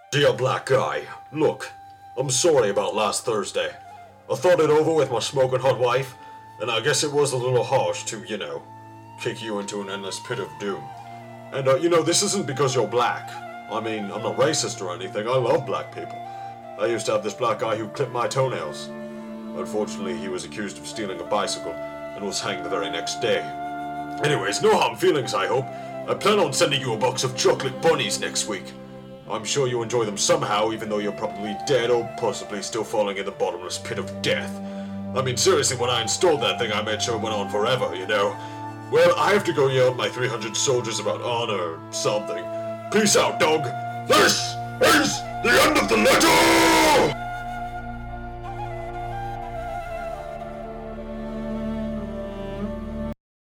Dear black guy, look, I'm sorry about last Thursday. I thought it over with my smoking hot wife, and I guess it was a little harsh to, kick you into an endless pit of doom. And, this isn't because you're black. I mean, I'm not racist or anything, I love black people. I used to have this black guy who clipped my toenails. Unfortunately, he was accused of stealing a bicycle, and was hanged the very next day. Anyways, no harm feelings, I hope. I plan on sending you a box of chocolate bunnies next week. I'm sure you enjoy them somehow, even though you're probably dead or possibly still falling in the bottomless pit of death. I mean, seriously, when I installed that thing, I made sure it went on forever, Well, I have to go yell at my 300 soldiers about honor or something. Peace out, dog. This is the end of the letter!